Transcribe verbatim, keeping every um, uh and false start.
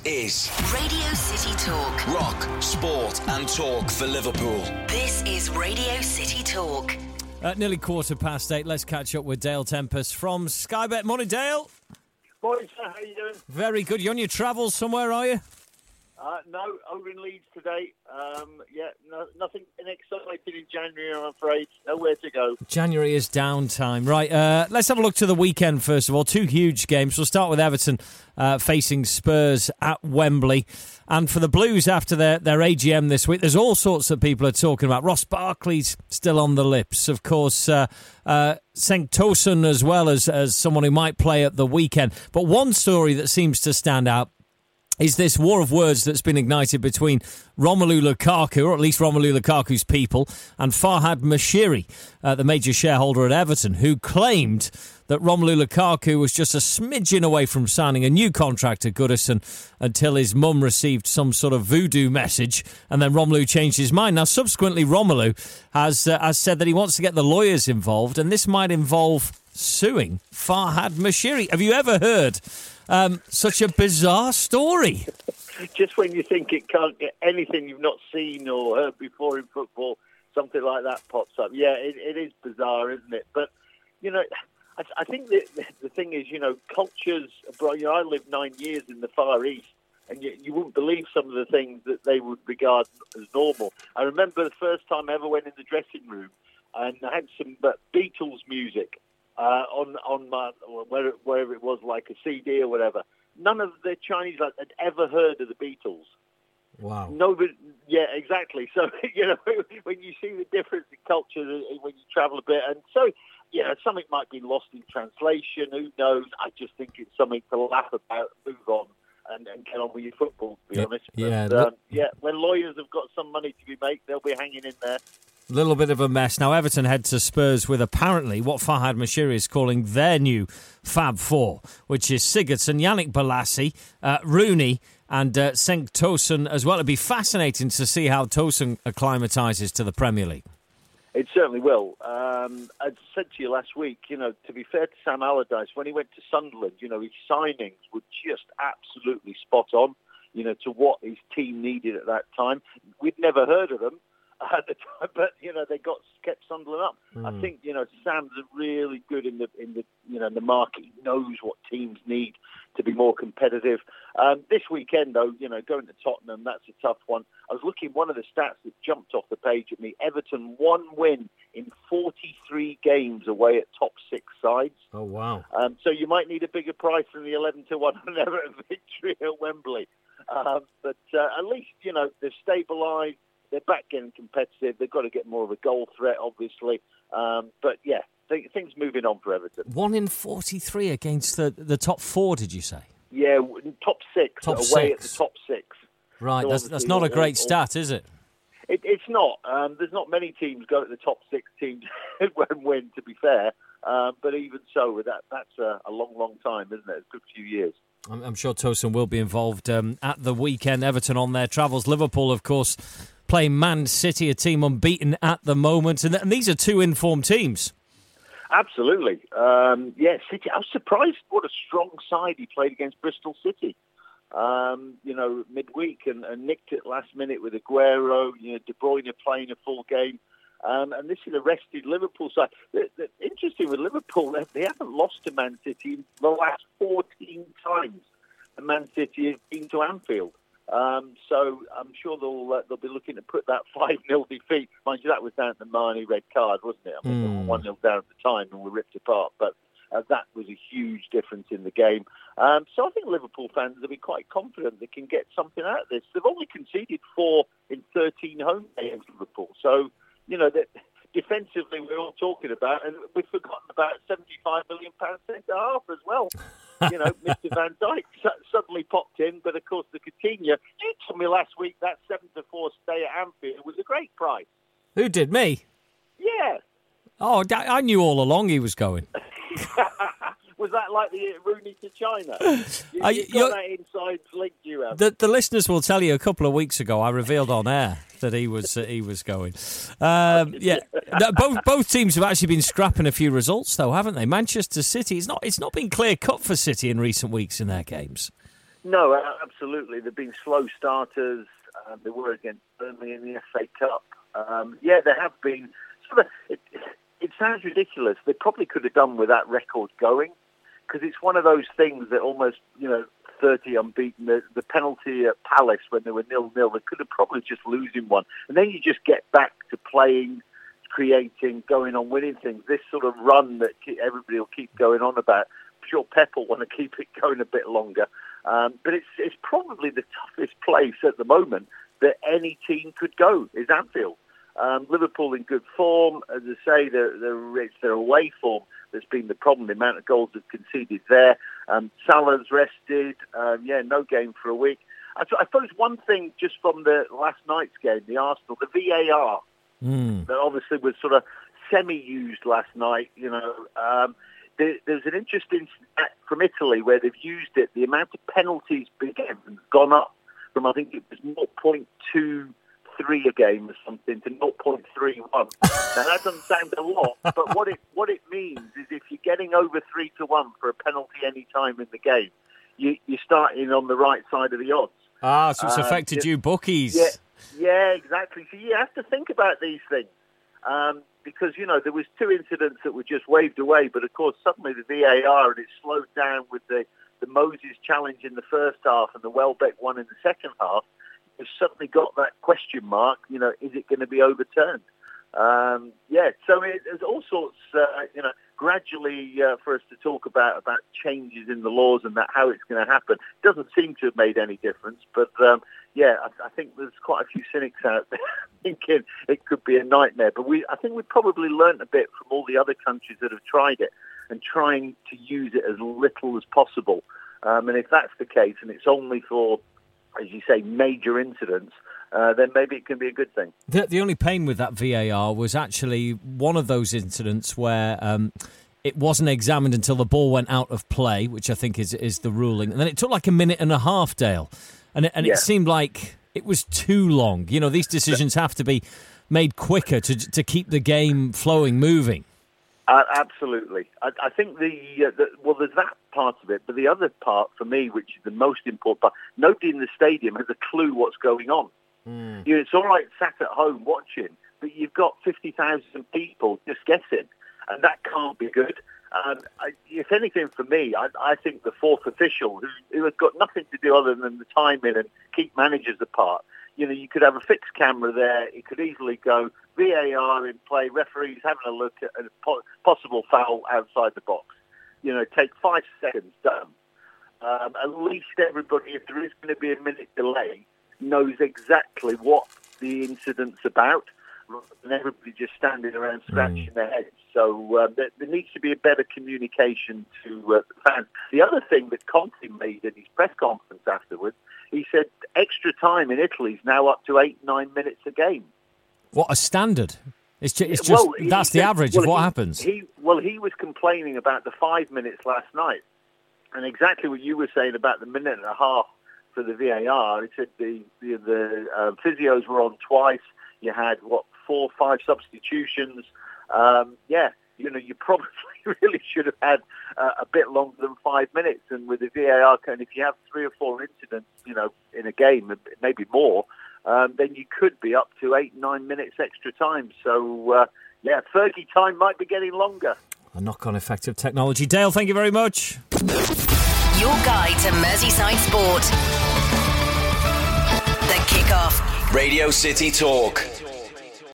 is Radio City Talk. rock, sport and talk for Liverpool. This is Radio City Talk. At nearly quarter past eight, let's catch up with Dale Tempest from Sky Bet. Morning, Dale. Morning, sir. How you doing? Very good. You on your travels somewhere, are you? Uh, no, over in Leeds today. Um, yeah, no, nothing exciting in January, I'm afraid. Nowhere to go. January is downtime. Right, uh, let's have a look to the weekend, first of all. Two huge games. We'll start with Everton uh, facing Spurs at Wembley. And for the Blues, after their, their A G M this week, there's all sorts that people are talking about. Ross Barkley's still on the lips. Of course, uh, uh, Cenk Tosun as well as, as someone who might play at the weekend. But one story that seems to stand out is this war of words that's been ignited between Romelu Lukaku, or at least Romelu Lukaku's people, and Farhad Moshiri, uh, the major shareholder at Everton, who claimed that Romelu Lukaku was just a smidgen away from signing a new contract at Goodison until his mum received some sort of voodoo message, and then Romelu changed his mind. Now, subsequently, Romelu has, uh, has said that he wants to get the lawyers involved, and this might involve suing Farhad Moshiri. Have you ever heard Um, such a bizarre story? Just when you think it can't get anything you've not seen or heard before in football, something like that pops up. Yeah, it, it is bizarre, isn't it? But, you know, I, I think the, the thing is, you know, cultures, you know, I lived nine years in the Far East, and you, you wouldn't believe some of the things that they would regard as normal. I remember the first time I ever went in the dressing room, and I had some uh, Beatles music Uh, on on my where, wherever it was, like a C D or whatever. None of the Chinese lads had ever heard of the Beatles. Wow. Nobody, yeah, exactly. So, you know, when you see the difference in culture when you travel a bit, and so, yeah, something might be lost in translation. Who knows? I just think it's something to laugh about, move on, and, and get on with your football, to be yeah, honest. Yeah, but, um, yeah. When lawyers have got some money to be made, they'll be hanging in there. Little bit of a mess. Now, Everton head to Spurs with apparently what Farhad Moshiri is calling their new Fab Four, which is Sigurdsson, Yannick Bolasie, uh, Rooney and uh, Cenk Tosun as well. It'd be fascinating to see how Tosun acclimatises to the Premier League. It certainly will. Um, I said to you last week, you know, to be fair to Sam Allardyce, when he went to Sunderland, you know, his signings were just absolutely spot on, you know, to what his team needed at that time. We'd never heard of them at the time, but you know they got kept Sunderland up. Mm. I think you know Sam's really good in the in the you know in the market. He knows what teams need to be more competitive. Um, this weekend, though, you know, going to Tottenham, that's a tough one. I was looking one of the stats that jumped off the page at me. Everton one win in forty-three games away at top six sides. Oh wow! Um, so you might need a bigger price than the eleven to one on Everton victory at Wembley. Um, but uh, at least you know they've stabilised. They're back getting competitive. They've got to get more of a goal threat, obviously. Um, but, yeah, th- things moving on for Everton. One in forty-three against the, the top four, did you say? Yeah, top six. Top away six. at the top six. Right, so that's, that's not a great all, stat, is it? it it's not. Um, there's not many teams go to the top six teams and win, to be fair. Um, but even so, that that's a, a long, long time, isn't it? A good few years. I'm, I'm sure Tosun will be involved um, at the weekend. Everton on their travels. Liverpool, of course, playing Man City, a team unbeaten at the moment. And, and these are two informed teams. Absolutely. Um, yeah, City. I was surprised what a strong side he played against Bristol City. Um, you know, midweek and, and nicked it last minute with Aguero, you know, De Bruyne playing a full game. Um, and this is a rested Liverpool side. The, the, interesting with Liverpool, they, they haven't lost to Man City in the last fourteen times. And Man City has been to Anfield. Um, so I'm sure they'll uh, they'll be looking to put that five nil defeat. Mind you, that was down to the Marnie red card, wasn't it? I mean, mm. they were one nil down at the time and were ripped apart. But uh, that was a huge difference in the game. Um, so I think Liverpool fans will be quite confident they can get something out of this. They've only conceded four in thirteen home games, Liverpool. So, you know, that defensively we're all talking about, and we've forgotten about seventy-five million pounds centre half as well. You know, Mister Van Dijk su- suddenly popped in, but of course the Coutinho. You told me last week that seven to four stay at Anfield was a great price. Who did, me? Yeah. Oh, I knew all along he was going. Was that like the Rooney to China? You, uh, you got that inside link, you have. The, the listeners will tell you a couple of weeks ago I revealed on air that he was uh, he was going. Um, yeah, both both teams have actually been scrapping a few results, though, haven't they? Manchester City, it's not it's not been clear cut for City in recent weeks in their games. No, absolutely. There've been slow starters. Uh, they were against Burnley in the F A Cup. Um, yeah, there have been. Sort of, it, it sounds ridiculous. They probably could have done with that record going, because it's one of those things that almost, you know, thirty unbeaten. The, the penalty at Palace when they were nil-nil, they could have probably just losing one. And then you just get back to playing, creating, going on, winning things. This sort of run that everybody will keep going on about. I'm sure Pep will want to keep it going a bit longer. Um, but it's it's probably the toughest place at the moment that any team could go, is Anfield. Um, Liverpool in good form. As I say, they're, they're, it's their away form that's been the problem, the amount of goals they've conceded there. Um, Salah's rested. Um, yeah, no game for a week. I, I suppose one thing just from the last night's game, the Arsenal, the V A R, mm. that obviously was sort of semi-used last night, you know, um, there, there's an interesting stat from Italy where they've used it. The amount of penalties per game has gone up from, I think it was zero point two three a game or something to zero point three one. Now that doesn't sound a lot, but what it what it means is if you're getting over three to one for a penalty any time in the game, you, you're starting on the right side of the odds. Ah, so it's affected um, you bookies. Yeah, yeah, exactly. So you have to think about these things. Um, because, you know, there was two incidents that were just waved away, but of course suddenly the V A R, and it slowed down with the, the Moses challenge in the first half and the Welbeck one in the second half. You've suddenly got that question mark, you know, is it going to be overturned? Um, yeah, so it, there's all sorts, uh, you know, gradually uh, for us to talk about, about changes in the laws and that how it's going to happen. It doesn't seem to have made any difference, but um, yeah, I, I think there's quite a few cynics out there thinking it could be a nightmare. But we, I think we probably learnt a bit from all the other countries that have tried it and trying to use it as little as possible. Um, and if that's the case, and it's only for, as you say, major incidents, uh, then maybe it can be a good thing. The, the only pain with that V A R was actually one of those incidents where um, it wasn't examined until the ball went out of play, which I think is is the ruling. And then it took like a minute and a half, Dale. And it, and yeah. it seemed like it was too long. You know, these decisions have to be made quicker to to keep the game flowing, moving. Uh, absolutely. I, I think the, uh, the, well, there's that part of it, but the other part for me, which is the most important part, nobody in the stadium has a clue what's going on. Mm. You know, it's all right sat at home watching, but you've got fifty thousand people just guessing, and that can't be good. Um, I, if anything, for me, I, I think the fourth official, who, who has got nothing to do other than the timing and keep managers apart, you know, you could have a fixed camera there. It could easily go V A R in play. Referees having a look at a possible foul outside the box. You know, take five seconds, done. Um, at least everybody, if there is going to be a minute delay, knows exactly what the incident's about, and everybody just standing around scratching mm. their heads. So uh, there, there needs to be a better communication to uh, the fans. The other thing that Conte made in his press conference afterwards, he said extra time in Italy is now up to eight, nine minutes a game. What a standard! It's just, it's just well, that's the said, average well, of what he, happens. He, well, he was complaining about the five minutes last night, and exactly what you were saying about the minute and a half for the V A R. He said the the, the uh, physios were on twice. You had what four, five substitutions. Um, yeah, you know, you probably really should have had uh, a bit longer than five minutes. And with the V A R, and if you have three or four incidents, you know, in a game, maybe more, um, then you could be up to eight, nine minutes extra time. So, uh, yeah, Fergie time might be getting longer. A knock-on effect of technology. Dale, thank you very much. Your guide to Merseyside sport. The Kickoff. Radio City Talk.